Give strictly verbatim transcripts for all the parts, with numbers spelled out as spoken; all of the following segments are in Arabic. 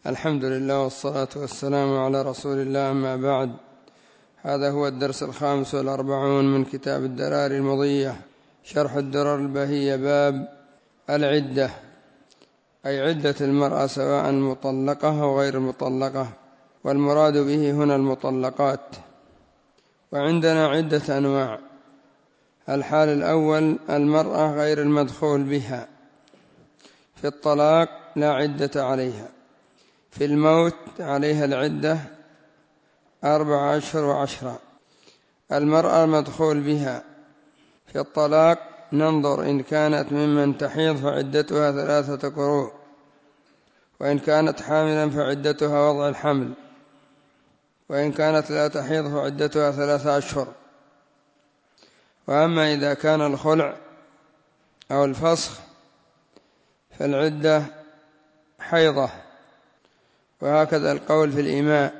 الحمد لله والصلاة والسلام على رسول الله، أما بعد. هذا هو الدرس الخامس والأربعون من كتاب الدرار المضية شرح الدرر البهية. باب العدة، أي عدة المرأة سواء مطلقة أو غير مطلقة، والمراد به هنا المطلقات. وعندنا عدة أنواع. الحال الأول المرأة غير المدخول بها، في الطلاق لا عدة عليها، في الموت عليها العدة أربع أشهر وعشرة. المرأة المدخول بها في الطلاق ننظر إن كانت ممن تحيض فعدتها ثلاثة قروء، وإن كانت حاملا فعدتها وضع الحمل، وإن كانت لا تحيض فعدتها ثلاثة أشهر. وأما إذا كان الخلع أو الفسخ فالعدة حيضة، وهكذا القول في الإماء،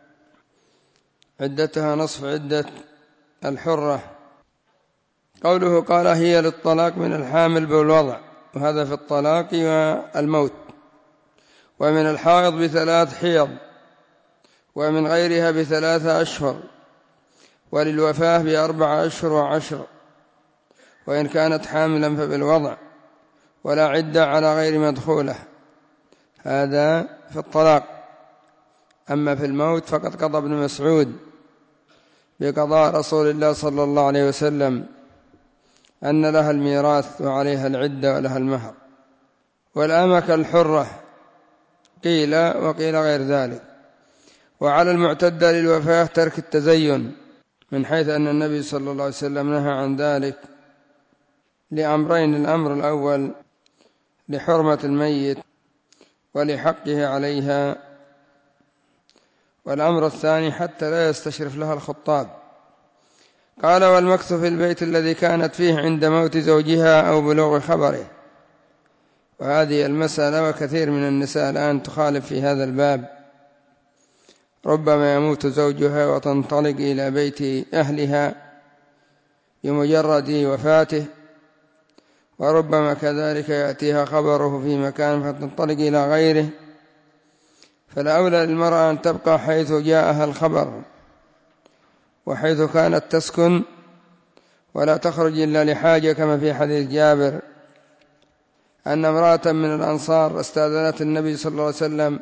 عدتها نصف عدة الحرة. قوله قال هي للطلاق من الحامل بالوضع، وهذا في الطلاق والموت. ومن الحائض بثلاث حيض، ومن غيرها بثلاثة أشهر، وللوفاة بأربع أشهر وعشر، وإن كانت حاملا فبالوضع، ولا عدة على غير مدخولة. هذا في الطلاق. أما في الموت فقد قضى ابن مسعود بقضاء رسول الله صلى الله عليه وسلم أن لها الميراث وعليها العدة ولها المهر. والأمة كالحرة قيل، وقيل غير ذلك. وعلى المعتدة للوفاة ترك التزين، من حيث أن النبي صلى الله عليه وسلم نهى عن ذلك لأمرين: الأمر الأول لحرمة الميت ولحقه عليها، والأمر الثاني حتى لا يستشرف لها الخطاب. قال والمكث في البيت الذي كانت فيه عند موت زوجها أو بلوغ خبره. وهذه المسألة وكثير من النساء الآن تخالف في هذا الباب. ربما يموت زوجها وتنطلق إلى بيت أهلها بمجرد وفاته، وربما كذلك يأتيها خبره في مكان فتنطلق إلى غيره. فالأولى للمرأة أن تبقى حيث جاءها الخبر وحيث كانت تسكن، ولا تخرج إلا لحاجة، كما في حديث جابر أن امرأة من الأنصار استأذنت النبي صلى الله عليه وسلم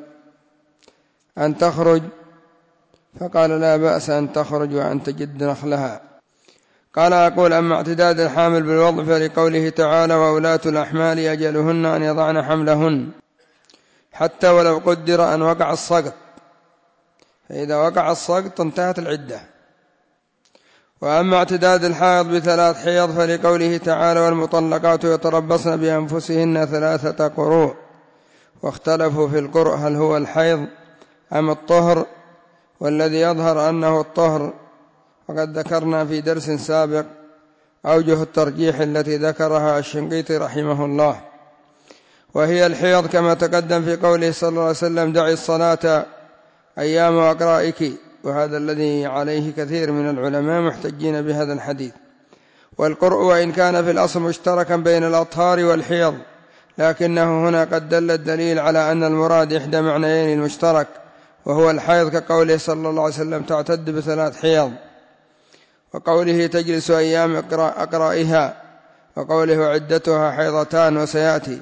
أن تخرج، فقال لا بأس أن تخرج وأن تجد نخلها. قال أقول أما اعتداد الحامل بالوضع فلقوله تعالى وأولاة الأحمال أجلهن أن يضعن حملهن، حتى ولو قدر أن وقع السقط، فإذا وقع السقط انتهت العدة. وأما اعتداد الحائض بثلاث حيض فلقوله تعالى والمطلقات يتربصن بأنفسهن ثلاثة قروء. واختلفوا في القرء هل هو الحيض أم الطهر، والذي يظهر أنه الطهر، وقد ذكرنا في درس سابق أوجه الترجيح التي ذكرها الشنقيطي رحمه الله، وهي الحيض كما تقدم في قوله صلى الله عليه وسلم دعي الصلاة أيام أقرائك، وهذا الذي عليه كثير من العلماء محتجين بهذا الحديث. والقرء وإن كان في الأصل مشتركا بين الأطهار والحيض، لكنه هنا قد دل الدليل على أن المراد إحدى معنيين المشترك، وهو الحيض، كقوله صلى الله عليه وسلم تعتد بثلاث حيض، وقوله تجلس أيام أقرائها، وقوله عدتها حيضتان وسيأتي.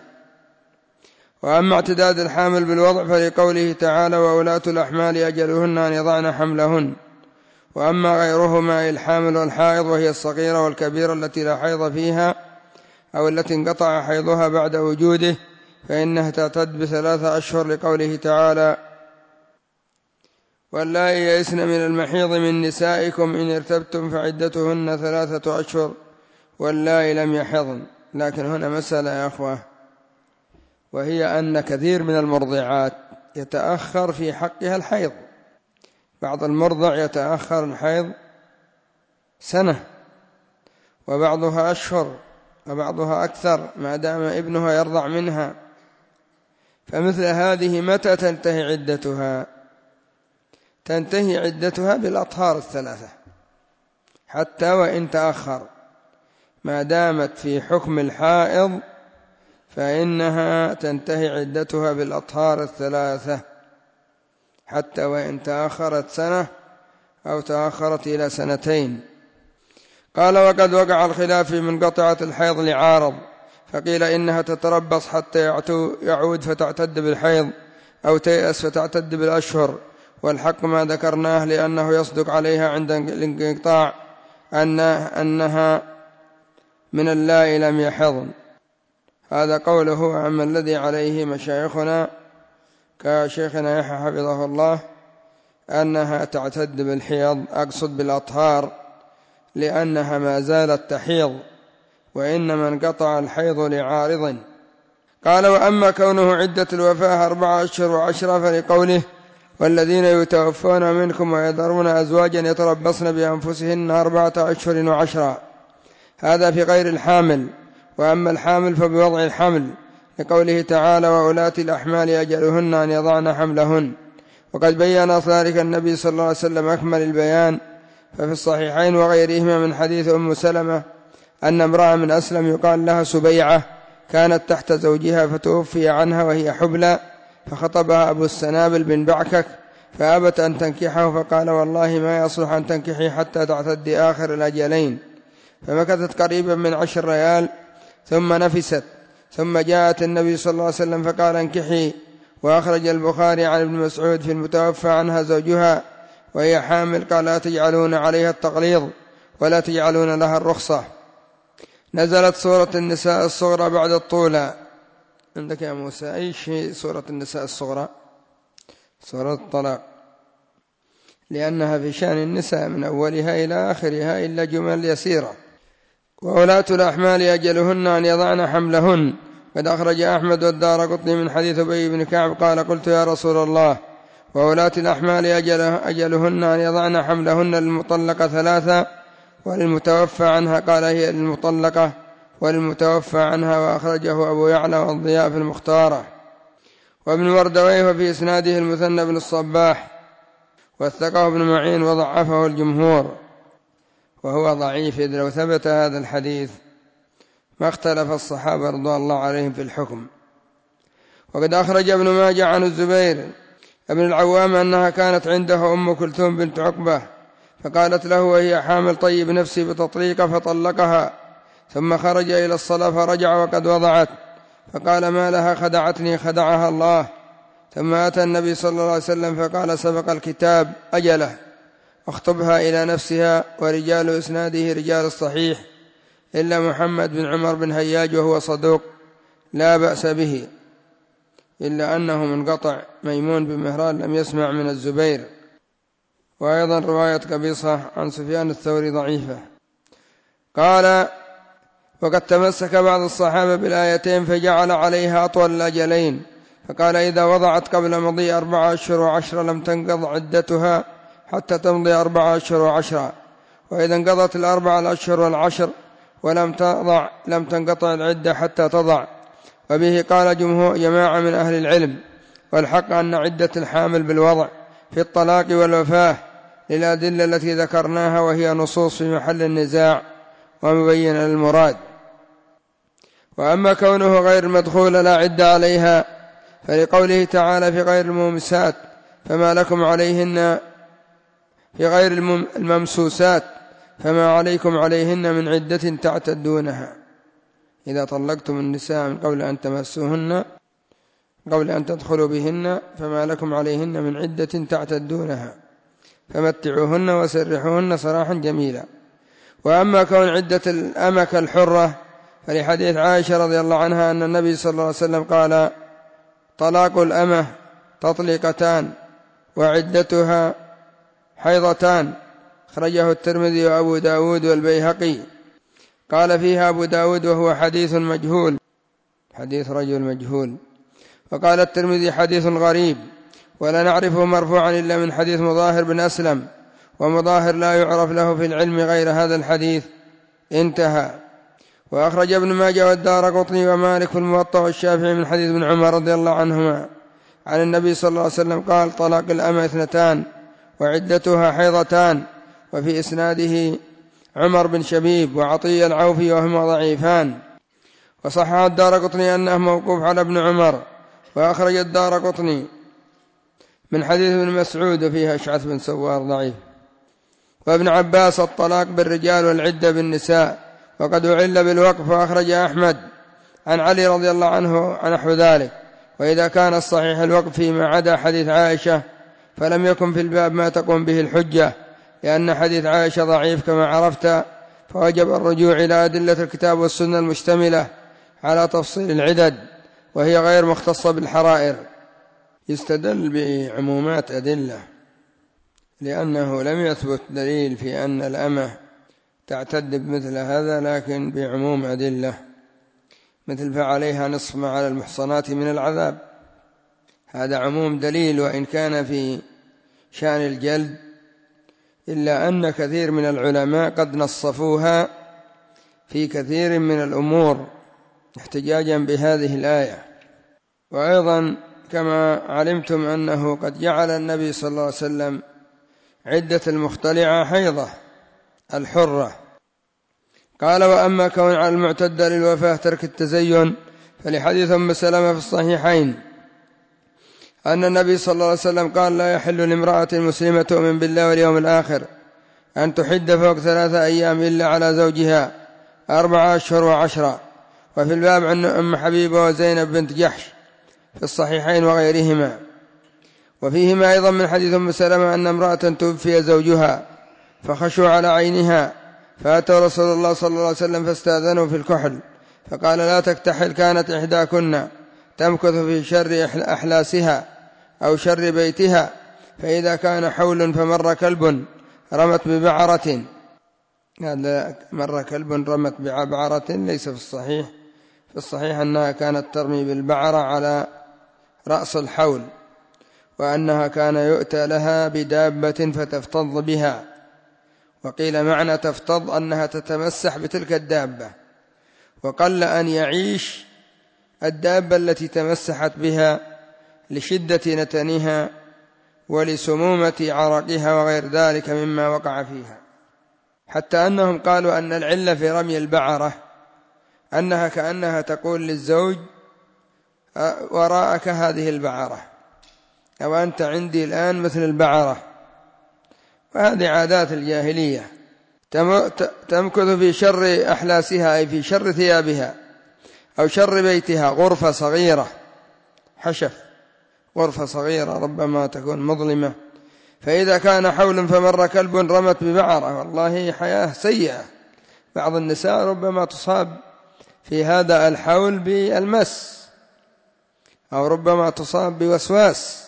وأما اعتداد الحامل بالوضع فلقوله تعالى وأولاة الأحمال أجلهن أن يضعن حملهن. وأما غيرهما الحامل والحائض، وهي الصغيرة والكبيرة التي لا حيض فيها أو التي انقطع حيضها بعد وجوده، فإنها تعتد بثلاثة أشهر لقوله تعالى واللائي يئسن من المحيض من نسائكم إن ارتبتم فعدتهن ثلاثة أشهر واللائي لم يحضن. لكن هنا مسألة يا أخوة، وهي أن كثير من المرضعات يتأخر في حقها الحيض. بعض المرضع يتأخر الحيض سنة، وبعضها أشهر، وبعضها أكثر، ما دام ابنها يرضع منها. فمثل هذه متى تنتهي عدتها؟ تنتهي عدتها بالأطهار الثلاثة، حتى وإن تأخر، ما دامت في حكم الحائض فإنها تنتهي عدتها بالأطهار الثلاثة. حتى وإن تأخرت سنة أو تأخرت إلى سنتين. قال وقد وقع الخلاف في منقطعة الحيض لعارض، فقيل إنها تتربص حتى يعود فتعتد بالحيض، أو تيأس فتعتد بالأشهر، والحق ما ذكرناه لأنه يصدق عليها عند الانقطاع أنها من اللائي لم يحضن. هذا قوله. أما الذي عليه مشايخنا كشيخنا يحيى حفظه الله أنها تعتد بالحيض، أقصد بالأطهار، لأنها ما زالت تحيض، وإنما انقطع الحيض لعارض. قال وأما كونه عدة الوفاة أربعة أشهر وعشرة فلقوله والذين يتوفون منكم ويذرون أزواجا يتربصن بأنفسهن أربعة أشهر وعشرة، هذا في غير الحامل. وأما الحامل فبوضع الحمل، لقوله تعالى وأولات الأحمال أجلهن أن يضعن حملهن. وقد بيّن ذلك النبي صلى الله عليه وسلم أكمل البيان، ففي الصحيحين وغيرهما من حديث أم سلمة أن امرأة من أسلم يقال لها سبيعة كانت تحت زوجها فتوفي عنها وهي حبلى، فخطبها أبو السنابل بن بعكك فأبت أن تنكحه، فقال والله ما يصلح أن تنكحي حتى تعتدي آخر الأجلين، فمكثت قريبا من عشر ريال ثم نفست، ثم جاءت النبي صلى الله عليه وسلم فقال انكحي. وأخرج البخاري عن ابن مسعود في المتوفى عنها زوجها وهي حامل قال لا تجعلون عليها التغليظ ولا تجعلون لها الرخصة. نزلت سورة النساء الصغرى بعد الطولى. عندك يا موسى أي شيء سورة النساء الصغرى؟ سورة الطلاق، لأنها في شأن النساء من أولها إلى آخرها إلا جمل يسيرة. وأولاة الأحمال أجلهن أن يضعن حملهن. قد أخرج أحمد والدارقطني من حديث أبي بن كعب قال قلت يا رسول الله وأولاة الأحمال أجلهن أن يضعن حملهن للمطلقة ثلاثة وللمتوفى عنها قال هي للمطلقة وللمتوفى عنها. وأخرجه أبو يعلى والضياء في المختارة. وابن مردويه وفي إسناده المثنى بن الصباح وثقه ابن معين وضعفه الجمهور، وهو ضعيف إذ لو ثبت هذا الحديث ما اختلف الصحابة رضوان الله عليهم في الحكم. وقد أخرج ابن ماجه عن الزبير ابن العوام أنها كانت عنده أم كلثوم بنت عقبة فقالت له وهي حامل طيب نفسي بتطليق فطلقها، ثم خرج إلى الصلاة فرجع وقد وضعت، فقال ما لها خدعتني خدعها الله. ثم أتى النبي صلى الله عليه وسلم فقال سبق الكتاب أجله، اخطبها إلى نفسها. ورجال إسناده رجال الصحيح إلا محمد بن عمر بن هياج وهو صدوق لا بأس به، إلا أنه منقطع. ميمون بن مهران لم يسمع من الزبير. وأيضا رواية قبيصة عن سفيان الثوري ضعيفة. قال وقد تمسك بعض الصحابة بالآيتين فجعل عليها أطول الأجلين، فقال إذا وضعت قبل مضي أربعة أشهر وعشرة لم تنقض عدتها حتى تمضي أربعة أشهر وعشرة، وإذا انقضت الأربعة الأشهر والعشر ولم تضع لم تنقطع العدة حتى تضع. وبه قال جمهور جماعة من أهل العلم. والحق أن عدة الحامل بالوضع في الطلاق والوفاة للأدلة التي ذكرناها، وهي نصوص في محل النزاع ومبين المراد. وأما كونه غير مدخول لا عدة عليها فلقوله تعالى في غير الممسات فما لكم عليهن في غير الممسوسات فما عليكم عليهن من عدة تعتدونها. إذا طلقتم النساء من قبل أن تمسوهن قبل أن تدخلوا بهن فما لكم عليهن من عدة تعتدونها فمتعوهن وسرحوهن سراحا جميلا. وأما كون عدة الأمة الحرة فلحديث عائشة رضي الله عنها أن النبي صلى الله عليه وسلم قال طلاق الأمة تطليقتان وعدتها حيضتان، خرجه الترمذي وأبو داود والبيهقي. قال فيها أبو داود وهو حديث مجهول، حديث رجل مجهول. وقال الترمذي حديث غريب ولا نعرفه مرفوعا إلا من حديث مظاهر بن أسلم، ومظاهر لا يعرف له في العلم غير هذا الحديث. انتهى. وأخرج ابن ماجه والدارقطني ومالك في الموطأ والشافعي من حديث ابن عمر رضي الله عنهما عن النبي صلى الله عليه وسلم قال طلاق الأمة اثنتان وعدتها حيضتان. وفي إسناده عمر بن شبيب وعطية العوفي وهما ضعيفان. وصحح الدارقطني أنه موقوف على ابن عمر. وأخرج الدارقطني من حديث ابن مسعود فيها أشعث بن سوار ضعيف. وابن عباس الطلاق بالرجال والعدة بالنساء، وقد أعل بالوقف، وأخرج أحمد عن علي رضي الله عنه عن نحو ذلك. وإذا كان الصحيح الوقف فيما عدا حديث عائشة فلم يكن في الباب ما تقوم به الحجة، لأن حديث عائشة ضعيف كما عرفت، فوجب الرجوع إلى أدلة الكتاب والسنة المشتملة على تفصيل العدد، وهي غير مختصة بالحرائر. يستدل بعمومات أدلة، لأنه لم يثبت دليل في أن الأمة تعتد بمثل هذا، لكن بعموم أدلة، مثل فعليها نصف ما على المحصنات من العذاب، هذا عموم دليل، وإن كان في شأن الجلد، إلا أن كثير من العلماء قد نصفوها في كثير من الأمور احتجاجا بهذه الآية. وأيضا كما علمتم أنه قد جعل النبي صلى الله عليه وسلم عدة المختلعة حيضة الحرة. قال: وأما كون على المعتدة للوفاة ترك التزين، فلحديث أم سلمة في الصحيحين أن النبي صلى الله عليه وسلم قال: لا يحل لامرأة مسلمة تؤمن بالله واليوم الآخر أن تحد فوق ثلاثة أيام إلا على زوجها أربعة أشهر وعشرة. وفي الباب عن أم حبيبة وزينب بنت جحش في الصحيحين وغيرهما. وفيهما أيضا من حديث أم سلمة أن امرأة توفي زوجها فخشوا على عينها، فأتوا رسول الله صلى الله عليه وسلم فاستأذنوا في الكحل، فقال: لا تكتحل، كانت إحداكن تمكث في شر أحلاسها أو شر بيتها، فإذا كان حول فمر كلب رمت ببعرة، هذا مر كلب رمت ببعرة ليس في الصحيح، في الصحيح أنها كانت ترمي بالبعرة على رأس الحول، وأنها كان يؤتى لها بدابة فتفتض بها. وقيل معنى تفتض أنها تتمسح بتلك الدابة، وقل أن يعيش الدابة التي تمسحت بها لشدة نتنها ولسمومة عرقها وغير ذلك مما وقع فيها، حتى أنهم قالوا أن العلة في رمي البعرة أنها كأنها تقول للزوج: وراءك هذه البعرة، أو أنت عندي الآن مثل البعرة. وهذه عادات الجاهلية، تمكث في شر أحلاسها أي في شر ثيابها أو شر بيتها، غرفة صغيرة حشف، غرفة صغيرة ربما تكون مظلمة، فإذا كان حول فمر كلب رمت ببعرة، والله حياة سيئة. بعض النساء ربما تصاب في هذا الحول بالمس، أو ربما تصاب بوسواس،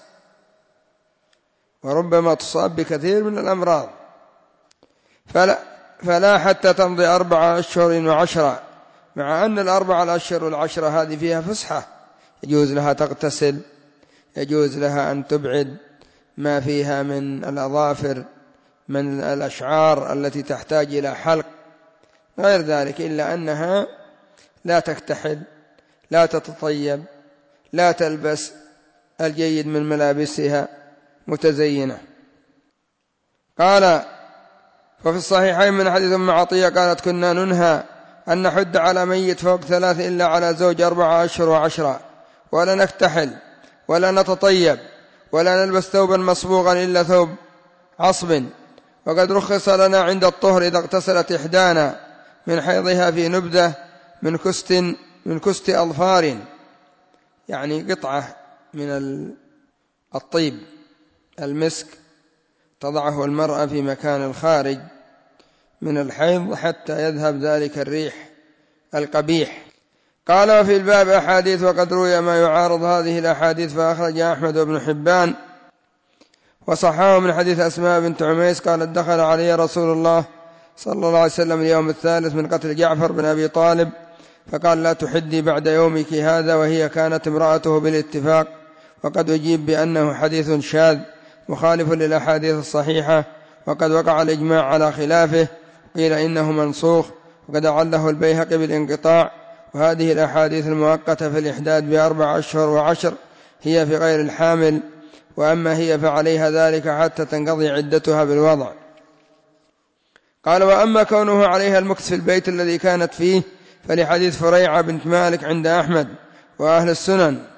وربما تصاب بكثير من الأمراض، فلا, فلا حتى تمضي أربعة أشهر وعشرة، مع أن الأربعة الأشهر والعشرة هذه فيها فسحة، يجوز لها تغتسل، يجوز لها أن تبعد ما فيها من الأظافر، من الأشعار التي تحتاج إلى حلق، غير ذلك، إلا أنها لا تكتحل، لا تتطيب، لا تلبس الجيد من ملابسها متزينة. قال: وفي الصحيحين من حديث أم عطية قالت: كنا ننهى أن نحد على ميت فوق ثلاث إلا على زوج أربعة أشهر وعشرة، ولا نكتحل ولا نتطيب ولا نلبس ثوبا مصبوغا إلا ثوب عصب، وقد رخص لنا عند الطهر إذا اغتسلت إحدانا من حيضها في نبذة من كست من كست أظفار، يعني قطعة من الطيب المسك تضعه المرأة في مكان الخارج من الحيض حتى يذهب ذلك الريح القبيح. قال: وفي الباب أحاديث، وقد روي ما يعارض هذه الأحاديث، فأخرج أحمد وابن حبان وصححه من حديث أسماء بنت عميس قالت: دخل علي رسول الله صلى الله عليه وسلم اليوم الثالث من قتل جعفر بن أبي طالب، فقال: لا تحدي بعد يومك هذا، وهي كانت امرأته بالاتفاق، وقد أجيب بأنه حديث شاذ مخالف للأحاديث الصحيحة، وقد وقع الإجماع على خلافه، قيل إنه منسوخ، وقد عله البيهقي بالانقطاع. وهذه الأحاديث المؤقتة في الإحداد بأربع أشهر وعشر هي في غير الحامل، وأما هي فعليها ذلك حتى تنقضي عدتها بالوضع. قال: وأما كونه عليها المكث في البيت الذي كانت فيه، فلحديث فريعة بنت مالك عند أحمد وأهل السنن،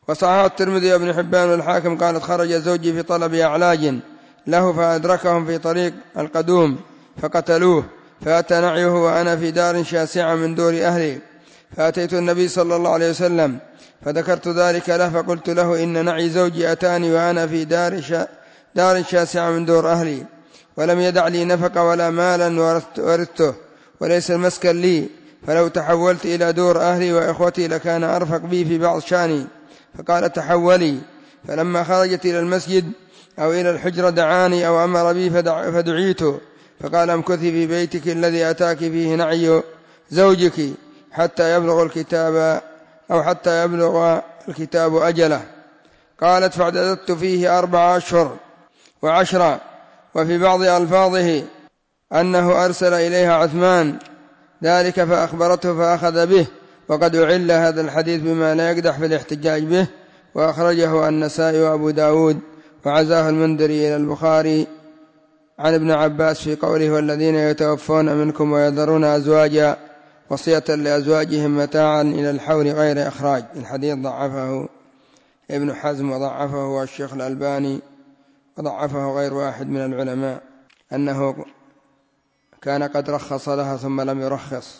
وصححه الترمذي وابن حبان والحاكم قالت خرج زوجي في طلب أعلاج له فأدركهم في طريق القدوم فقتلوه، فأتى نعيه وأنا في دار شاسعة من دور أهلي، فأتيت النبي صلى الله عليه وسلم فذكرت ذلك له، فقلت له إن نعي زوجي أتاني وأنا في دار, شا دار شاسعة من دور أهلي، ولم يدع لي نفق ولا مالا ورثته، وليس المسكن لي، فلو تحولت إلى دور أهلي وإخوتي لكان أرفق بي في بعض شاني. فقال تحولي. فلما خرجت إلى المسجد أو إلى الحجرة دعاني أو أمر بي فدعيت، فقال امكثي في بيتك الذي أتاك فيه نعي زوجك حتى يبلغ الكتاب أو حتى يبلغ الكتاب أجله. قالت فاعتددت فيه أربع أشهر وعشرة. وفي بعض ألفاظه أنه أرسل إليها عثمان ذلك فأخبرته فأخذ به، وقد أعل هذا الحديث بما لا يقدح في الاحتجاج به، وأخرجه النسائي وأبو داود وعزاه المنذري إلى البخاري عن ابن عباس في قوله والذين يتوفون منكم ويذرون أزواجا وصية لأزواجهم متاعا إلى الحول غير إخراج. الحديث ضعفه ابن حزم وضعفه والشيخ الألباني وضعفه غير واحد من العلماء، أنه كان قد رخص لها ثم لم يرخص،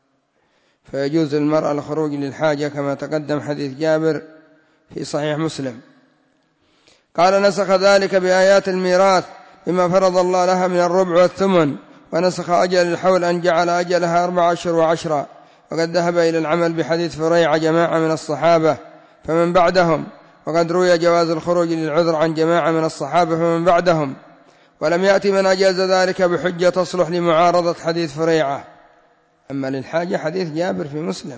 فيجوز للمرأة الخروج للحاجة كما تقدم حديث جابر في صحيح مسلم. قال نسخ ذلك بآيات الميراث بما فرض الله لها من الربع والثمن، ونسخ أجل الحول أن جعل أجلها أربع أشهر وعشرة، وقد ذهب إلى العمل بحديث فريعة جماعة من الصحابة فمن بعدهم، وقد روي جواز الخروج للعذر عن جماعة من الصحابة فمن بعدهم، ولم يأتي من أجاز ذلك بحجة تصلح لمعارضة حديث فريعة. أما للحاجة حديث جابر في مسلم.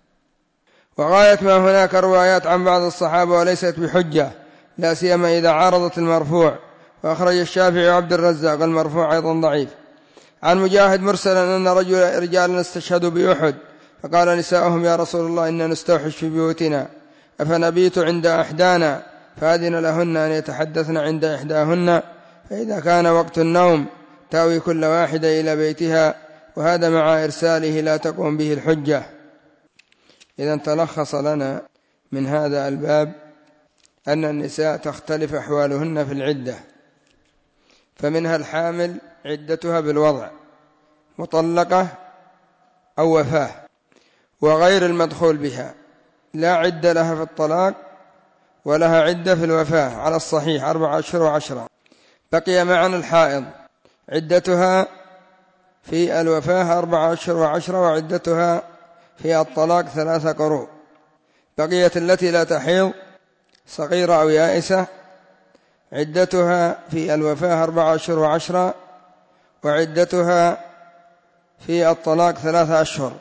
وغاية ما هناك روايات عن بعض الصحابة وليست بحجة، لا سيما إذا عارضت المرفوع. وأخرج الشافعي وعبد الرزاق المرفوع أيضا ضعيف عن مجاهد مرسلا أن رجل رجالا استشهدوا بأحد، فقال نساؤهم يا رسول الله إننا نستوحش في بيوتنا أفنبيت عند إحدانا، فأذن لهن أن يتحدثن عند إحداهن، فإذا كان وقت النوم تأوي كل واحدة إلى بيتها، وهذا مع إرساله لا تقوم به الحجة. إذن تلخص لنا من هذا الباب أن النساء تختلف أحوالهن في العدة، فمنها الحامل عدتها بالوضع مطلقة أو وفاة، وغير المدخول بها لا عدة لها في الطلاق ولها عدة في الوفاة على الصحيح أربع أشهر وعشرة. بقي معنا الحائض عدتها في الوفاة أربع أشهر وعشرة، وعدتها في الطلاق ثلاثة قروء. بقيت التي لا تحيض صغيرة أو يائسة عدتها في الوفاة أربع أشهر وعشرة، وعدتها في الطلاق ثلاثة أشهر.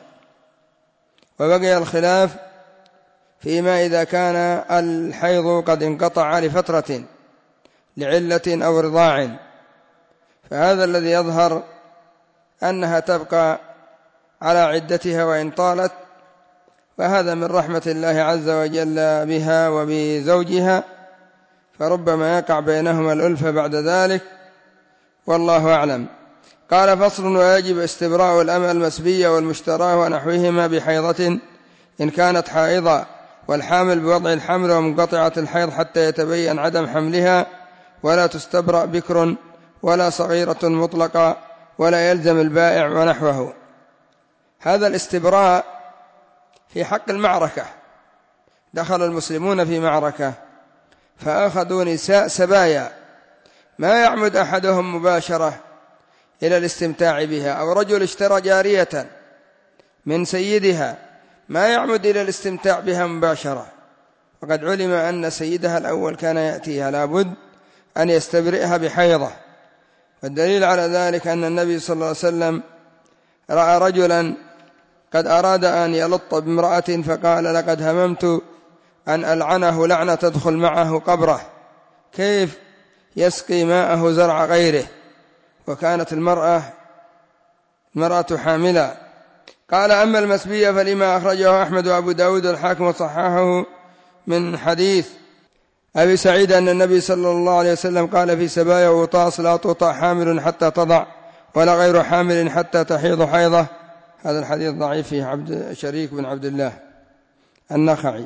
وبقي الخلاف فيما إذا كان الحيض قد انقطع لفترة لعلة أو رضاع، فهذا الذي يظهر أنها تبقى على عدتها وإن طالت، فهذا من رحمة الله عز وجل بها وبزوجها، فربما يقع بينهما الألفة بعد ذلك، والله أعلم. قال فصل ويجب استبراء الأمة المسبية والمشتراه ونحوهما بحيضة إن كانت حائضة، والحامل بوضع الحمل ومنقطعة الحيض حتى يتبين عدم حملها، ولا تستبرأ بكر ولا صغيرة مطلقة، ولا يلزم البائع ونحوه. هذا الاستبراء في حق المعركة، دخل المسلمون في معركة فأخذوا نساء سبايا ما يعمد أحدهم مباشرة إلى الاستمتاع بها، أو رجل اشترى جارية من سيدها ما يعمد إلى الاستمتاع بها مباشرة، وقد علم أن سيدها الأول كان يأتيها لابد أن يستبرئها بحيضة. والدليل على ذلك أن النبي صلى الله عليه وسلم رأى رجلا قد أراد أن يلط بامرأة فقال لقد هممت أن ألعنه لعنة تدخل معه قبره، كيف يسقي ماءه زرع غيره، وكانت المرأة المرأة حاملة. قال أما المسبية فلما أخرجه أحمد وأبو داود والحاكم وصححه من حديث أبي سعيد أن النبي صلى الله عليه وسلم قال في سبايا وطاس لا تطع حامل حتى تضع ولا غير حامل حتى تحيض حيضة. هذا الحديث ضعيف في عبد شريك بن عبد الله النخعي.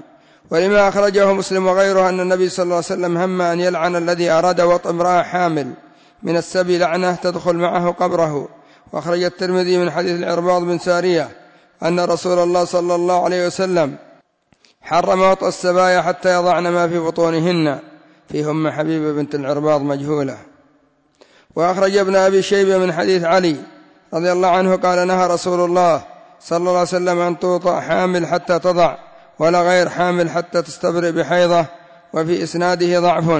ولما أخرجه مسلم وغيره أن النبي صلى الله عليه وسلم هم أن يلعن الذي أراد وطئ امرأة حامل من السبي لعنة تدخل معه قبره. وأخرج الترمذي من حديث العرباض بن سارية أن رسول الله صلى الله عليه وسلم حرم وطئ السبايا حتى يضعن ما في بطونهن، فيهم حبيبة بنت العرباض مجهولة. وأخرج ابن أبي شيبة من حديث علي رضي الله عنه قال نهى رسول الله صلى الله عليه وسلم أن توطأ حامل حتى تضع، ولا غير حامل حتى تستبرئ بحيضة. وفي إسناده ضعف،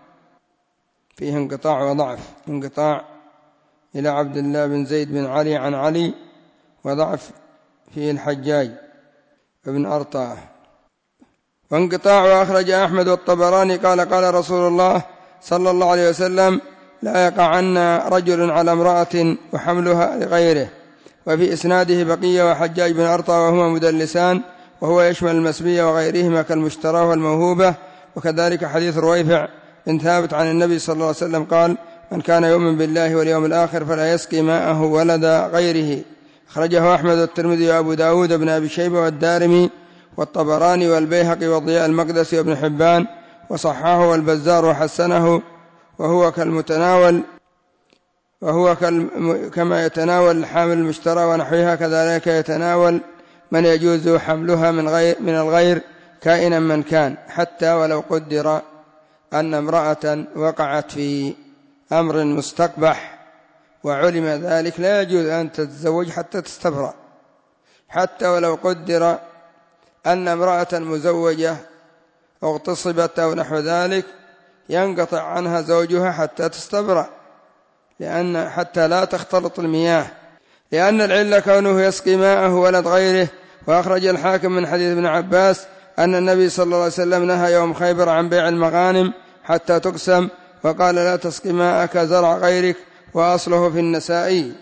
فيه انقطاع وضعف، انقطاع إلى عبد الله بن زيد بن علي عن علي، وضعف فيه الحجاج بن أرطاه. وانقطاع. وأخرج أحمد والطبراني قال قال رسول الله صلى الله عليه وسلم لا يقعن رجل على امرأة وحملها لغيره. وفي إسناده بقية وحجاج بن أرطى وهما مدلسان، وهو يشمل المسبية وغيرهما كالمشتراه والموهوبة. وكذلك حديث رويفع بن ثابت عن النبي صلى الله عليه وسلم قال من كان يؤمن بالله واليوم الآخر فلا يسقي ماءه ولد غيره. أخرجه أحمد والترمذي وأبو داود بن أبي شيبة والدارمي والطبراني والبيهقي وضياء المقدسي وابن حبان، وصححه والبزار وحسنه. وهو كالمتناول وهو كما يتناول الحامل المشترى ونحوها، كذلك يتناول من يجوز حملها من غير من الغير كائنا من كان، حتى ولو قدر أن امرأة وقعت في أمر مستقبح وعلم ذلك لا يجوز أن تتزوج حتى تستبرأ، حتى ولو قدر أن امرأة مزوجة اغتصبت أو نحو ذلك ينقطع عنها زوجها حتى تستبرأ، لأن حتى لا تختلط المياه، لأن العلة كونه يسقي ماءه ولد غيره. وأخرج الحاكم من حديث ابن عباس أن النبي صلى الله عليه وسلم نهى يوم خيبر عن بيع المغانم حتى تقسم، وقال لا تسقي ماءك زرع غيرك، وأصله في النسائي.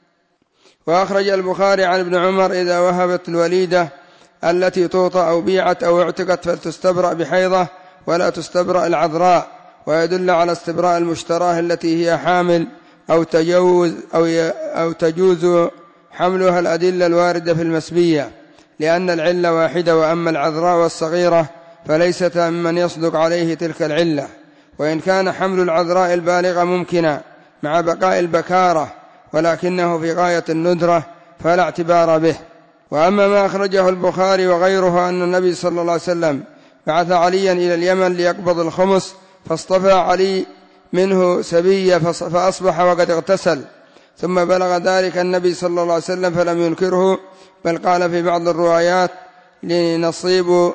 وأخرج البخاري عن ابن عمر إذا وهبت الوليدة التي توطأ أو بيعت أو اعتقت فلتستبرأ بحيضة ولا تستبرأ العذراء، ويدل على استبراء المشتراه التي هي حامل أو تجوز, أو, أو تجوز حملها الأدلة الواردة في المسبية، لأن العلة واحدة. وأما العذراء والصغيرة فليست ممن يصدق عليه تلك العلة، وإن كان حمل العذراء البالغة ممكنا مع بقاء البكارة، ولكنه في غاية الندرة فلا اعتبار به. وأما ما أخرجه البخاري وغيره أن النبي صلى الله عليه وسلم بعث عليا إلى اليمن ليقبض الخمس، فاصطفى علي منه سبية فأصبح وقد اغتسل، ثم بلغ ذلك النبي صلى الله عليه وسلم فلم ينكره، بل قال في بعض الروايات لنصيب,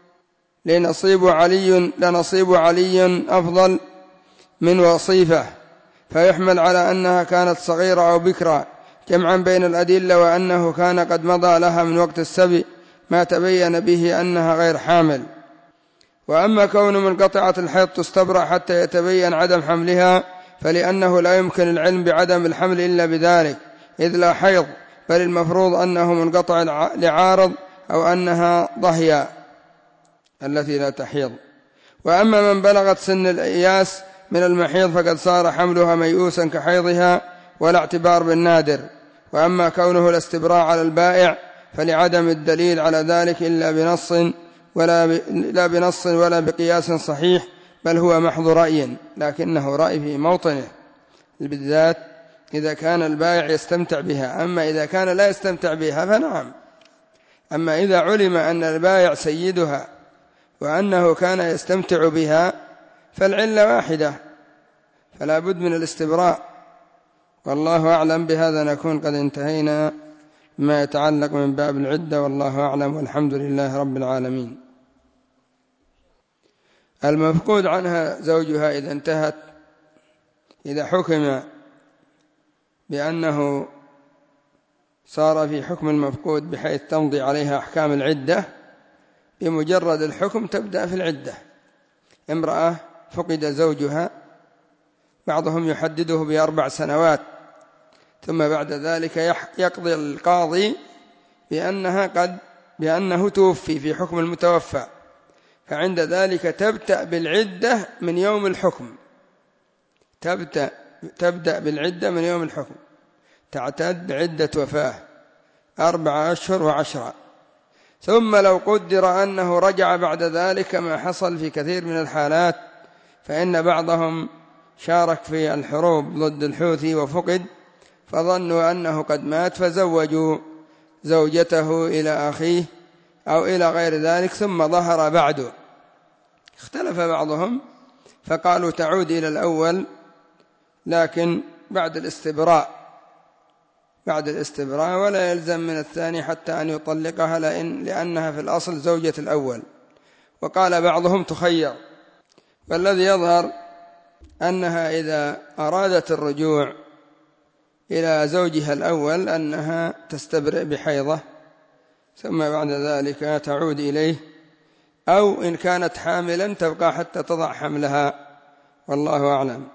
لنصيب علي لنصيب علي أفضل من وصيفة، فيحمل على أنها كانت صغيرة أو بكرة جمعا بين الأدلة، وأنه كان قد مضى لها من وقت السبي ما تبين به أنها غير حامل. وأما كون منقطعة الحيض تستبرأ حتى يتبين عدم حملها فلأنه لا يمكن العلم بعدم الحمل إلا بذلك، إذ لا حيض، بل المفروض أنه منقطع لعارض أو أنها ضهية التي لا تحيض. وأما من بلغت سن الإياس من المحيض فقد صار حملها ميؤوسا كحيضها ولا اعتبار بالنادر. وأما كونه الاستبراء على البائع فلعدم الدليل على ذلك إلا بنص ولا, ب... لا بنص ولا بقياس صحيح، بل هو محض رأي، لكنه رأي في موطنه، بالذات إذا كان البائع يستمتع بها. أما إذا كان لا يستمتع بها فنعم. أما إذا علم أن البائع سيدها وأنه كان يستمتع بها فالعلة واحدة، فلا بد من الاستبراء. والله أعلم. بهذا نكون قد انتهينا ما يتعلق من باب العدة، والله أعلم، والحمد لله رب العالمين. المفقود عنها زوجها إذا انتهت، إذا حكم بأنه صار في حكم المفقود بحيث تمضي عليها أحكام العدة، بمجرد الحكم تبدأ في العدة. امرأة فقد زوجها، بعضهم يحدده بأربع سنوات، ثم بعد ذلك يقضي القاضي بأنها قد بأنه توفي في حكم المتوفى، فعند ذلك تبدأ بالعدة من يوم الحكم، تبدأ, تبدأ بالعدة من يوم الحكم، تعتد عدة وفاة أربعة أشهر وعشرة، ثم لو قدر أنه رجع بعد ذلك ما حصل في كثير من الحالات، فإن بعضهم شارك في الحروب ضد الحوثي وفقد، فظنوا أنه قد مات فزوجوا زوجته إلى أخيه أو إلى غير ذلك، ثم ظهر بعده. اختلف بعضهم فقالوا تعود إلى الأول، لكن بعد الاستبراء بعد الاستبراء ولا يلزم من الثاني حتى أن يطلقها، لأن لأنها في الأصل زوجة الأول. وقال بعضهم تخير، فالذي يظهر أنها إذا أرادت الرجوع إلى زوجها الأول أنها تستبرئ بحيضة، ثم بعد ذلك تعود إليه، أو إن كانت حاملا تبقى حتى تضع حملها، والله أعلم.